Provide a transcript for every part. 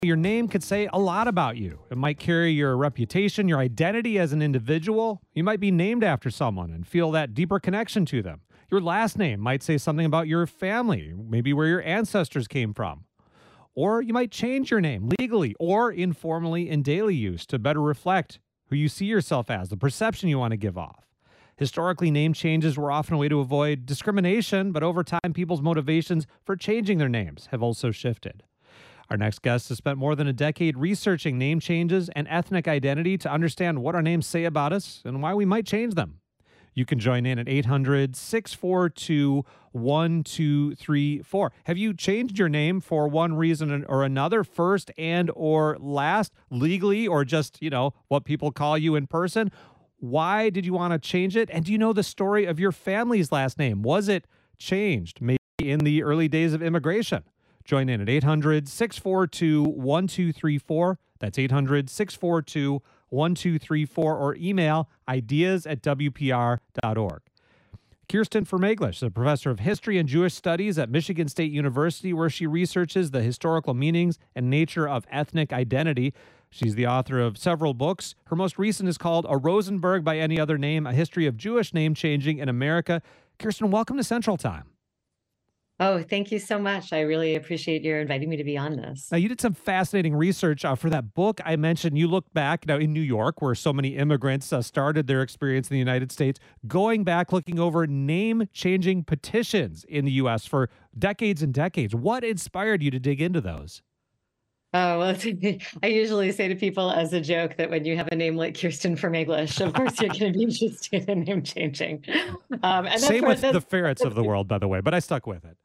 Your name could say a lot about you. It might carry your reputation, your identity as an individual. You might be named after someone and feel that deeper connection to them. Your last name might say something about your family, maybe where your ancestors came from. Or you might change your name legally or informally in daily use to better reflect who you see yourself as, the perception you want to give off. Historically, name changes were often a way to avoid discrimination, but over time, people's motivations for changing their names have also shifted. Our next guest has spent more than a decade researching name changes and ethnic identity to understand what our names say about us and why we might change them. You can join in at 800-642-1234. Have you changed your name for one reason or another, first and or last, legally, or just, what people call you in person? Why did you want to change it? And do you know the story of your family's last name? Was it changed maybe in the early days of immigration? Join in at 800-642-1234. That's 800-642-1234, or email ideas@wpr.org. Kirsten Vermeglish is a professor of history and Jewish studies at Michigan State University, where she researches the historical meanings and nature of ethnic identity. She's the author of several books. Her most recent is called A Rosenberg by Any Other Name, A History of Jewish Name Changing in America. Kirsten, welcome to Central Time. Oh, thank you so much. I really appreciate your inviting me to be on this. Now, you did some fascinating research for that book I mentioned. You looked back in New York, where so many immigrants started their experience in the United States, going back, looking over name-changing petitions in the U.S. for decades and decades. What inspired you to dig into those? Oh, well, I usually say to people as a joke that when you have a name like Kirsten Vermeglish, of course, you're going to be interested in name changing. Same with the ferrets of the world, by the way, but I stuck with it.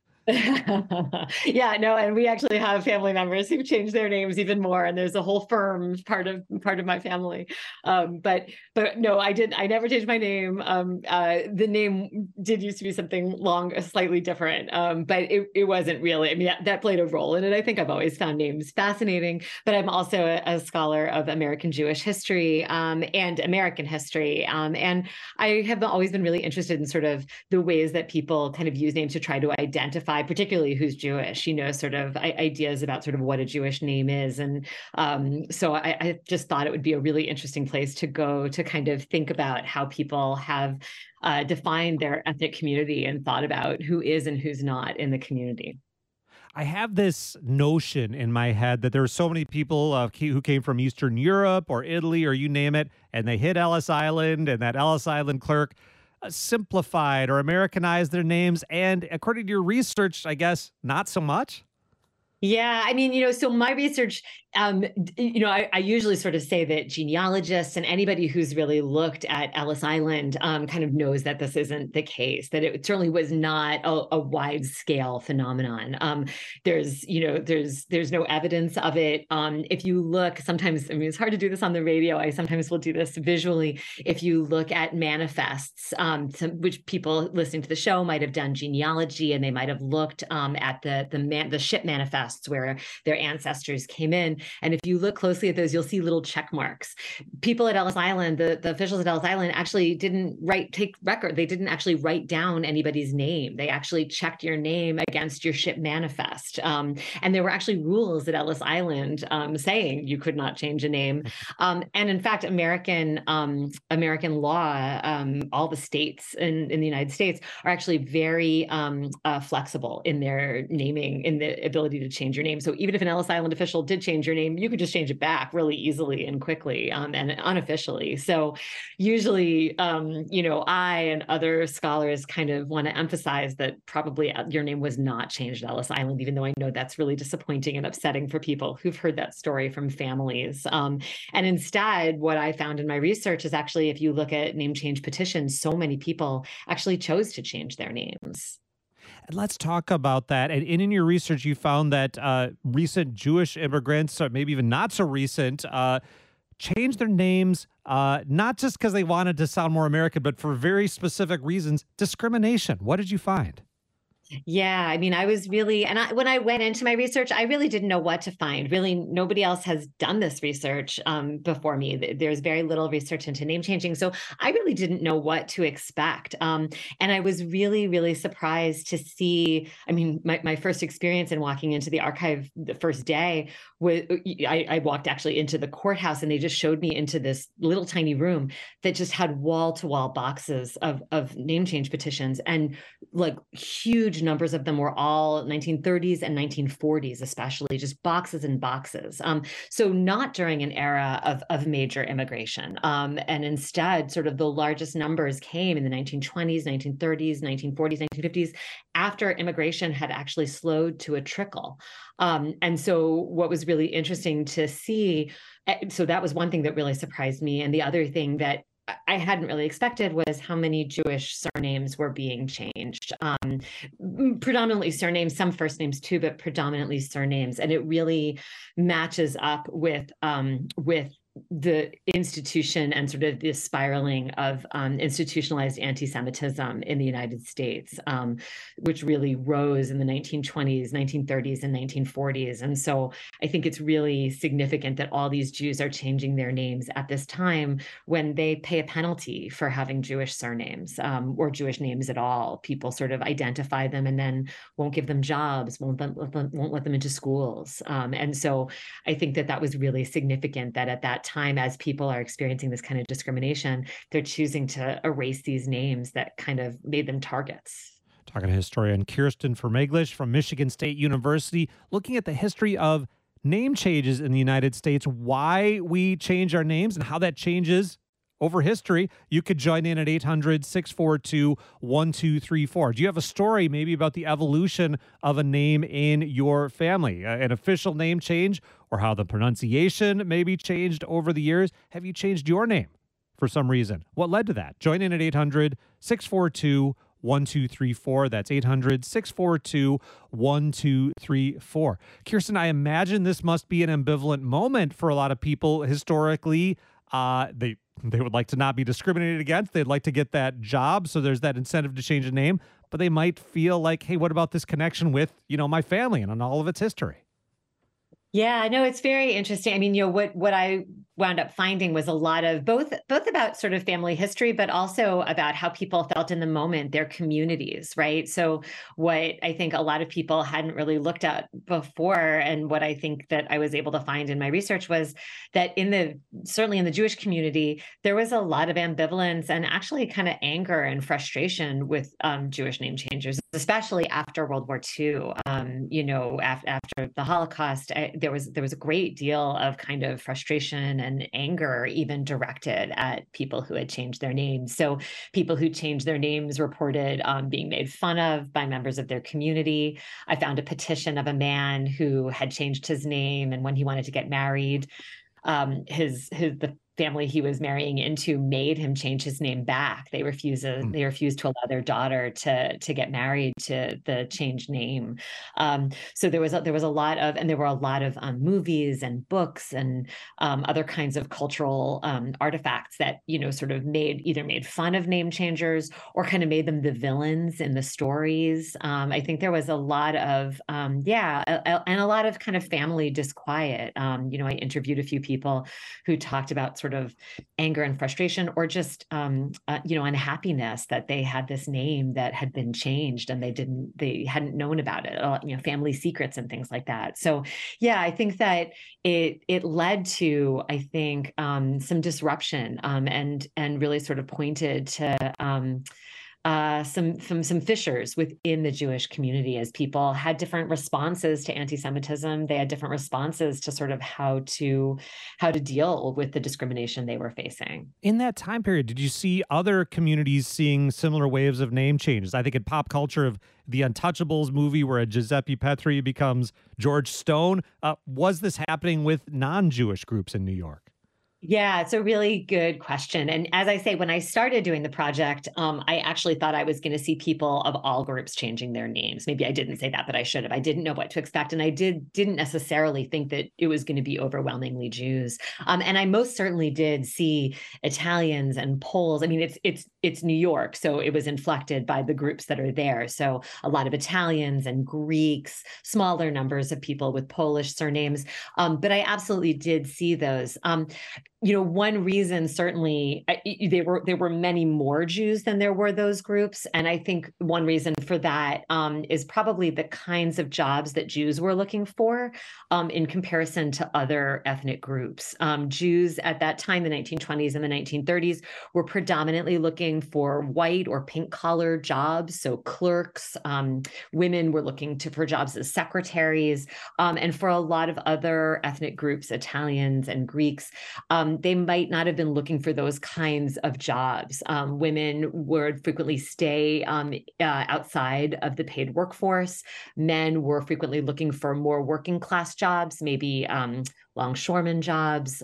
Yeah, no, and we actually have family members who've changed their names even more, and there's a whole firm part of my family. But no, I never changed my name. The name did used to be something slightly different, but it wasn't really. I mean, that played a role in it. I think I've always found names fascinating, but I'm also a scholar of American Jewish history and American history, and I have always been really interested in sort of the ways that people kind of use names to try to identify, particularly who's Jewish, sort of ideas about sort of what a Jewish name is. And so I just thought it would be a really interesting place to go to kind of think about how people have defined their ethnic community and thought about who is and who's not in the community. I have this notion in my head that there are so many people who came from Eastern Europe or Italy or you name it, and they hit Ellis Island, and that Ellis Island clerk simplified or Americanized their names. And according to your research, I guess not so much. Yeah, I mean, so my research, I usually sort of say that genealogists and anybody who's really looked at Ellis Island kind of knows that this isn't the case, that it certainly was not a wide scale phenomenon. There's no evidence of it. If you look, sometimes, I mean, it's hard to do this on the radio. I sometimes will do this visually. If you look at manifests, which people listening to the show might have done genealogy, and they might have looked at the ship manifests where their ancestors came in. And if you look closely at those, you'll see little check marks. People at Ellis Island, the officials at Ellis Island actually didn't take record. They didn't actually write down anybody's name. They actually checked your name against your ship manifest. And there were actually rules at Ellis Island saying you could not change a name. And in fact, American law, all the states in the United States are actually very flexible in their naming, in the ability to change your name. So even if an Ellis Island official did change your name, you could just change it back really easily and quickly and unofficially. So usually, I and other scholars kind of want to emphasize that probably your name was not changed at Ellis Island, even though I know that's really disappointing and upsetting for people who've heard that story from families. And instead, what I found in my research is actually, if you look at name change petitions, so many people actually chose to change their names. And let's talk about that. And in your research, you found that recent Jewish immigrants, or maybe even not so recent, changed their names, not just because they wanted to sound more American, but for very specific reasons, discrimination. What did you find? Yeah, I mean, I was really, and when I went into my research, I really didn't know what to find. Really, nobody else has done this research before me. There's very little research into name changing, so I really didn't know what to expect. And I was really, really surprised to see. I mean, my first experience in walking into the archive the first day was I walked actually into the courthouse, and they just showed me into this little tiny room that just had wall to wall boxes of name change petitions, and like huge numbers of them were all 1930s and 1940s, especially just boxes and boxes. So not during an era of major immigration. And instead, sort of the largest numbers came in the 1920s, 1930s, 1940s, 1950s, after immigration had actually slowed to a trickle. And so what was really interesting to see, so that was one thing that really surprised me. And the other thing that I hadn't really expected was how many Jewish surnames were being changed. Predominantly surnames, some first names too, but predominantly surnames. And it really matches up with the institution and sort of the spiraling of institutionalized anti-Semitism in the United States, which really rose in the 1920s, 1930s, and 1940s. And so I think it's really significant that all these Jews are changing their names at this time when they pay a penalty for having Jewish surnames or Jewish names at all. People sort of identify them and then won't give them jobs, won't let them into schools. And so I think that that was really significant that at that time, as people are experiencing this kind of discrimination, they're choosing to erase these names that kind of made them targets. Talking to historian Kirsten Vermeglish from Michigan State University, looking at the history of name changes in the United States, why we change our names and how that changes over history. You could join in at 800-642-1234. Do you have a story maybe about the evolution of a name in your family, an official name change, or how the pronunciation maybe changed over the years? Have you changed your name for some reason? What led to that? Join in at 800-642-1234. That's 800-642-1234. Kirsten, I imagine this must be an ambivalent moment for a lot of people historically. They would like to not be discriminated against. They'd like to get that job, so there's that incentive to change the name. But they might feel like, hey, what about this connection with, my family and on all of its history? Yeah, no, it's very interesting. I mean, what I wound up finding was a lot of both about sort of family history, but also about how people felt in the moment, their communities, right? So what I think a lot of people hadn't really looked at before, and what I think that I was able to find in my research was that certainly in the Jewish community, there was a lot of ambivalence and actually kind of anger and frustration with Jewish name changers, especially after World War II. After the Holocaust, there was a great deal of kind of frustration and anger even directed at people who had changed their names. So people who changed their names reported being made fun of by members of their community. I found a petition of a man who had changed his name, and when he wanted to get married, the family he was marrying into made him change his name back. They refused to allow their daughter to get married to the changed name. So there was a lot of, and there were a lot of movies and books and other kinds of cultural artifacts that sort of made fun of name changers or kind of made them the villains in the stories. I think there was a lot of and a lot of kind of family disquiet. I interviewed a few people who talked about sort of anger and frustration, or just unhappiness that they had this name that had been changed and they hadn't known about it, family secrets and things like that. So yeah, I think that it led to, I think, some disruption, and really sort of pointed to some fissures within the Jewish community, as people had different responses to anti-Semitism. They had different responses to sort of how to deal with the discrimination they were facing. In that time period, did you see other communities seeing similar waves of name changes? I think in pop culture of the Untouchables movie, where a Giuseppe Petri becomes George Stone, was this happening with non-Jewish groups in New York? Yeah, it's a really good question. And as I say, when I started doing the project, I actually thought I was going to see people of all groups changing their names. Maybe I didn't say that, but I should have. I didn't know what to expect, and I didn't necessarily think that it was going to be overwhelmingly Jews. And I most certainly did see Italians and Poles. I mean, it's New York, so it was inflected by the groups that are there. So a lot of Italians and Greeks, smaller numbers of people with Polish surnames. But I absolutely did see those. One reason certainly there were many more Jews than there were those groups, and I think one reason for that is probably the kinds of jobs that Jews were looking for in comparison to other ethnic groups. Jews at that time, the 1920s and the 1930s, were predominantly looking for white or pink collar jobs, so clerks. Women were looking for jobs as secretaries, and for a lot of other ethnic groups, Italians and Greeks. They might not have been looking for those kinds of jobs. Women would frequently stay outside of the paid workforce. Men were frequently looking for more working class jobs, maybe longshoreman jobs,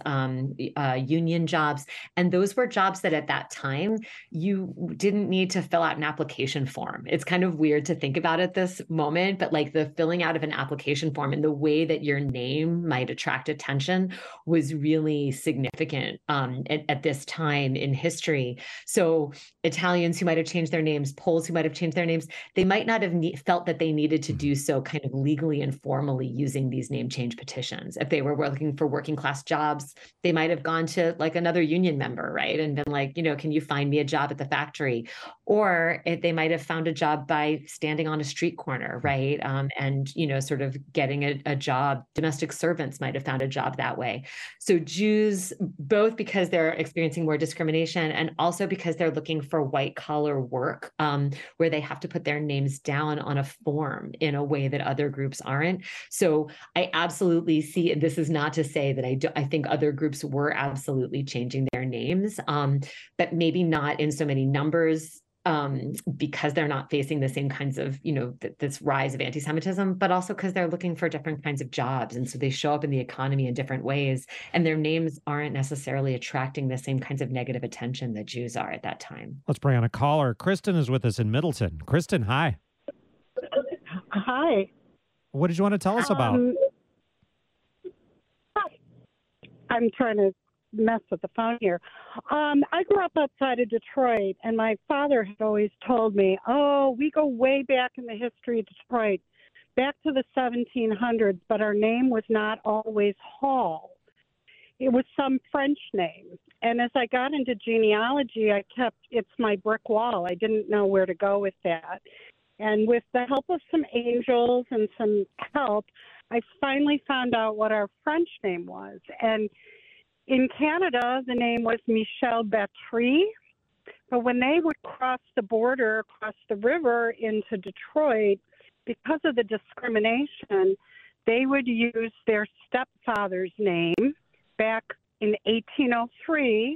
union jobs. And those were jobs that at that time, you didn't need to fill out an application form. It's kind of weird to think about at this moment, but like the filling out of an application form and the way that your name might attract attention was really significant at this time in history. So Italians who might have changed their names, Poles who might have changed their names, they might not have felt that they needed to do so kind of legally and formally using these name change petitions. If they were looking for working class jobs, they might have gone to like another union member, right? And been like, can you find me a job at the factory? Or they might have found a job by standing on a street corner, right? And, sort of getting a job. Domestic servants might have found a job that way. So Jews, both because they're experiencing more discrimination and also because they're looking for white collar work where they have to put their names down on a form in a way that other groups aren't. So I absolutely see, and this is not to say that I think other groups were absolutely changing their names, but maybe not in so many numbers because they're not facing the same kinds of, this rise of anti-Semitism, but also because they're looking for different kinds of jobs. And so they show up in the economy in different ways, and their names aren't necessarily attracting the same kinds of negative attention that Jews are at that time. Let's bring on a caller. Kristen is with us in Middleton. Kristen, hi. Hi. What did you want to tell us about? I'm trying to mess with the phone here. I grew up outside of Detroit, and my father had always told me, we go way back in the history of Detroit, back to the 1700s, but our name was not always Hall. It was some French name. And as I got into genealogy, it's my brick wall. I didn't know where to go with that. And with the help of some angels and some help, I finally found out what our French name was. And in Canada, the name was Michel Battery. But when they would cross the border, across the river into Detroit, because of the discrimination, they would use their stepfather's name. Back in 1803,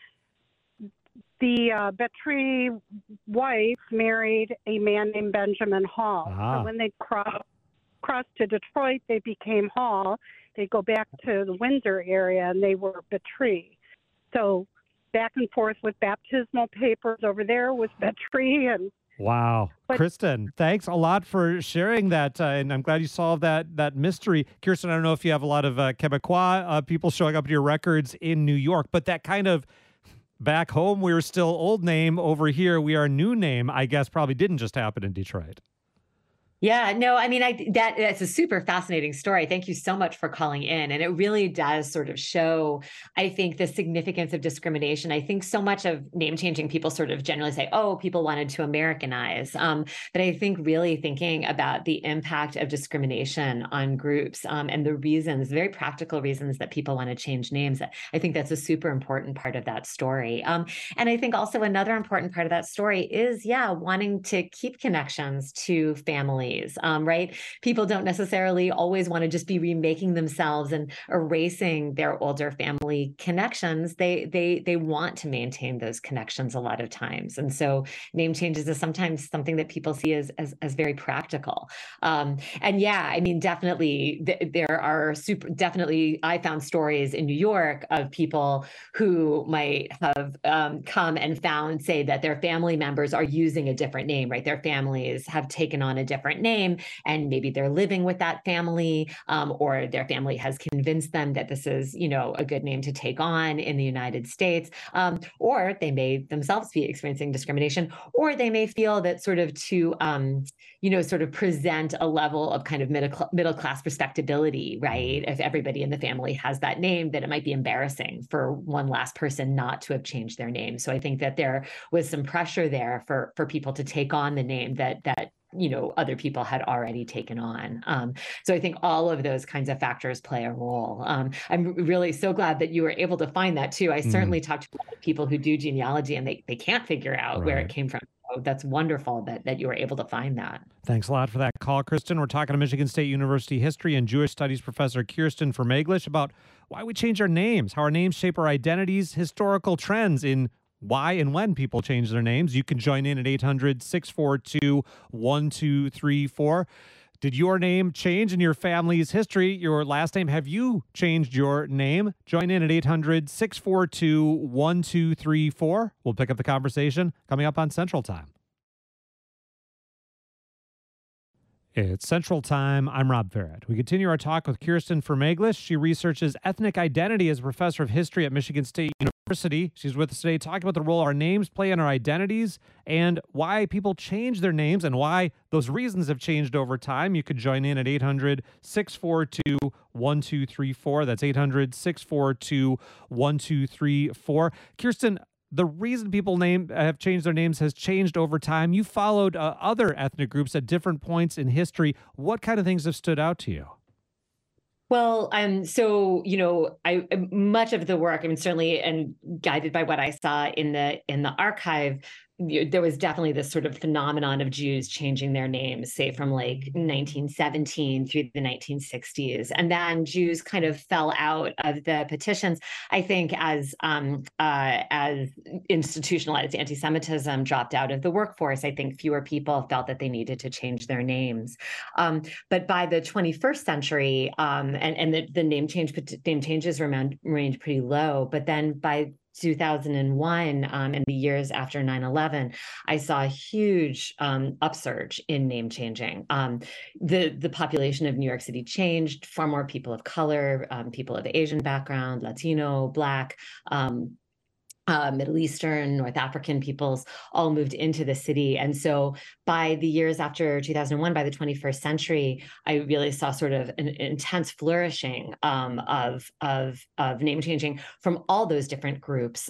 the Battery wife married a man named Benjamin Hall. So when they crossed to Detroit, they became Hall. They go back to the Windsor area, and they were Battery. So back and forth with baptismal papers over there was Battery. And wow. Kristen, thanks a lot for sharing that, and I'm glad you solved that mystery. Kirsten, I don't know if you have a lot of Quebecois people showing up in your records in New York, but that kind of back home, we were still old name, over here we are new name, I guess probably didn't just happen in Detroit. Yeah, no, I mean, that's a super fascinating story. Thank you so much for calling in. And it really does sort of show, I think, the significance of discrimination. I think so much of name changing, people sort of generally say, people wanted to Americanize. But I think really thinking about the impact of discrimination on groups and the reasons, very practical reasons that people want to change names, I think that's a super important part of that story. And I think also another important part of that story is, wanting to keep connections to family families, right? People don't necessarily always want to just be remaking themselves and erasing their older family connections. They want to maintain those connections a lot of times. And so name changes is sometimes something that people see as very practical. And yeah, I mean, definitely there are definitely, I found stories in New York of people who might have come and found, say, that their family members are using a different name, right? Their families have taken on a different name, and maybe they're living with that family, or their family has convinced them that this is, a good name to take on in the United States, or they may themselves be experiencing discrimination, or they may feel that sort of to sort of present a level of kind of middle class respectability, right? If everybody in the family has that name, that it might be embarrassing for one last person not to have changed their name. So I think that there was some pressure there for people to take on the name that other people had already taken on. So I think all of those kinds of factors play a role. I'm really so glad that you were able to find that too. I certainly talk to a lot of people who do genealogy and they can't figure out where it came from. So that's wonderful that you were able to find that. Thanks a lot for that call, Kristen. We're talking to Michigan State University history and Jewish studies professor Kirsten Vermeglish about why we change our names, how our names shape our identities, historical trends in why and when people change their names. You can join in at 800-642-1234. Did your name change in your family's history? Your last name? Have you changed your name? Join in at 800-642-1234. We'll pick up the conversation coming up on Central Time. It's Central Time. I'm Rob Farrett. We continue our talk with Kirsten Vermeglish. She researches ethnic identity as a professor of history at Michigan State University. She's with us today talking about the role our names play in our identities and why people change their names and why those reasons have changed over time. You could join in at 800-642-1234. That's 800-642-1234. Kirsten, the reason people have changed their names has changed over time. You followed other ethnic groups at different points in history. What kind of things have stood out to you? Well, so I much of the work, I mean, certainly, and guided by what I saw in the archive, there was definitely this sort of phenomenon of Jews changing their names, say from like 1917 through the 1960s, and then Jews kind of fell out of the petitions. I think as institutionalized anti-Semitism dropped out of the workforce, I think fewer people felt that they needed to change their names. But by the 21st century, and the name changes remained pretty low. But then by 2001 and the years after 9/11, I saw a huge upsurge in name changing. The population of New York City changed. Far more people of color, people of Asian background, Latino, Black, Middle Eastern, North African peoples all moved into the city. And so by the years after 2001, by the 21st century, I really saw sort of an intense flourishing of name changing from all those different groups.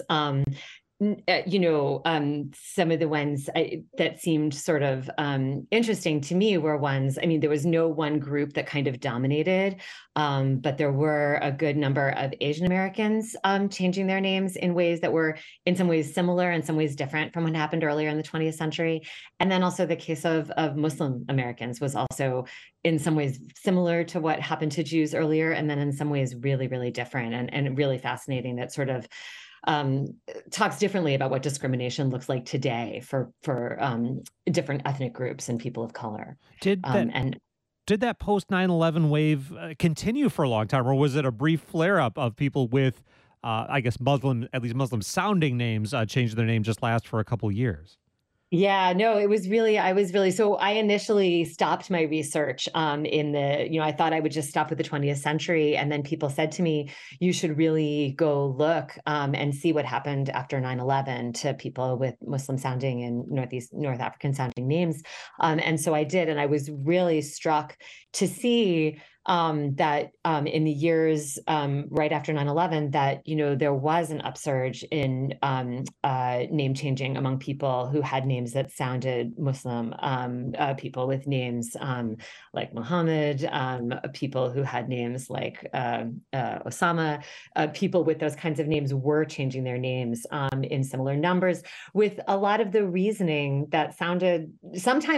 Some of the ones that seemed sort of interesting to me were ones, I mean, there was no one group that kind of dominated, but there were a good number of Asian Americans changing their names in ways that were in some ways similar, in some ways different from what happened earlier in the 20th century. And then also the case of Muslim Americans was also in some ways similar to what happened to Jews earlier, and then in some ways really, really different and really fascinating that sort of talks differently about what discrimination looks like today for different ethnic groups and people of color. Did that post 9/11 wave continue for a long time, or was it a brief flare-up of people with, I guess, Muslim sounding names changing their name just last for a couple years? Yeah, no, I initially stopped my research I thought I would just stop with the 20th century. And then people said to me, you should really go look and see what happened after 9/11 to people with Muslim sounding and North African sounding names. And so I did. And I was really struck to see that in the years right after 9/11, that there was an upsurge in name changing among people who had names that sounded Muslim, people with names like Muhammad, people who had names like Osama. People with those kinds of names were changing their names in similar numbers, with a lot of the reasoning that sounded sometimes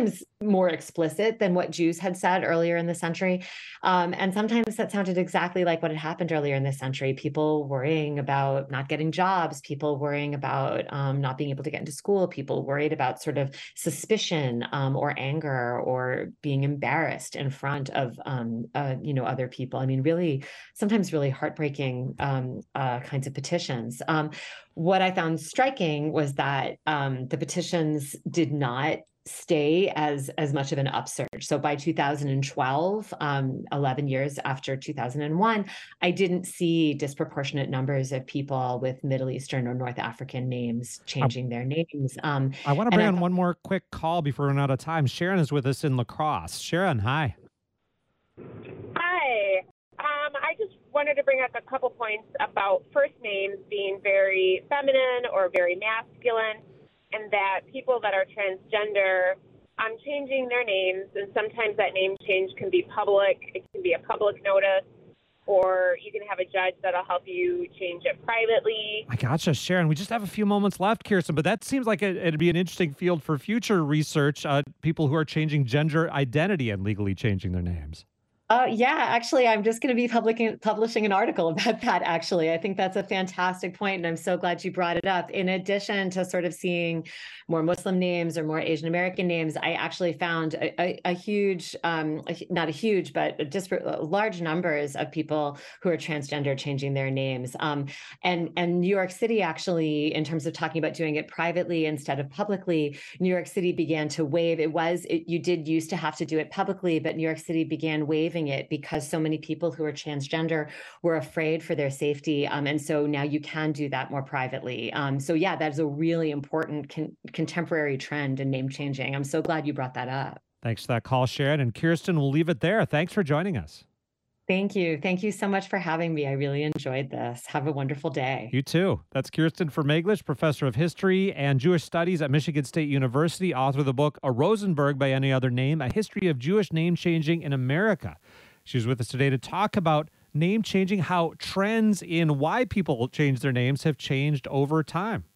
more explicit than what Jews had said earlier in the century. And sometimes that sounded exactly like what had happened earlier in this century. People worrying about not getting jobs, people worrying about not being able to get into school, people worried about sort of suspicion or anger or being embarrassed in front of other people. I mean, really, sometimes really heartbreaking kinds of petitions. What I found striking was that the petitions did not stay as much of an upsurge. So by 2012, 11 years after 2001, I didn't see disproportionate numbers of people with Middle Eastern or North African names changing their names. I want to bring on one more quick call before we run out of time. Sharon is with us in La Crosse. Sharon, hi. Hi. I just wanted to bring up a couple points about first names being very feminine or very masculine, and that people that are transgender, changing their names, and sometimes that name change can be public. It can be a public notice, or you can have a judge that'll help you change it privately. I gotcha, Sharon. We just have a few moments left, Kirsten, but that seems like it'd be an interesting field for future research, people who are changing gender identity and legally changing their names. Yeah, actually, I'm just going to be publishing an article about that, actually. I think that's a fantastic point, and I'm so glad you brought it up. In addition to sort of seeing more Muslim names or more Asian American names, I actually found a huge, not a huge, but just large numbers of people who are transgender changing their names. And New York City, actually, in terms of talking about doing it privately instead of publicly, New York City began to waive. You did used to have to do it publicly, but New York City began waiving it because so many people who are transgender were afraid for their safety. And so now you can do that more privately. So yeah, that is a really important contemporary trend in name changing. I'm so glad you brought that up. Thanks for that call, Sharon. And Kirsten, we'll leave it there. Thanks for joining us. Thank you. Thank you so much for having me. I really enjoyed this. Have a wonderful day. You too. That's Kirsten Vermeglish, professor of history and Jewish studies at Michigan State University, author of the book A Rosenberg by Any Other Name, A History of Jewish Name Changing in America. She's with us today to talk about name changing, how trends in why people change their names have changed over time.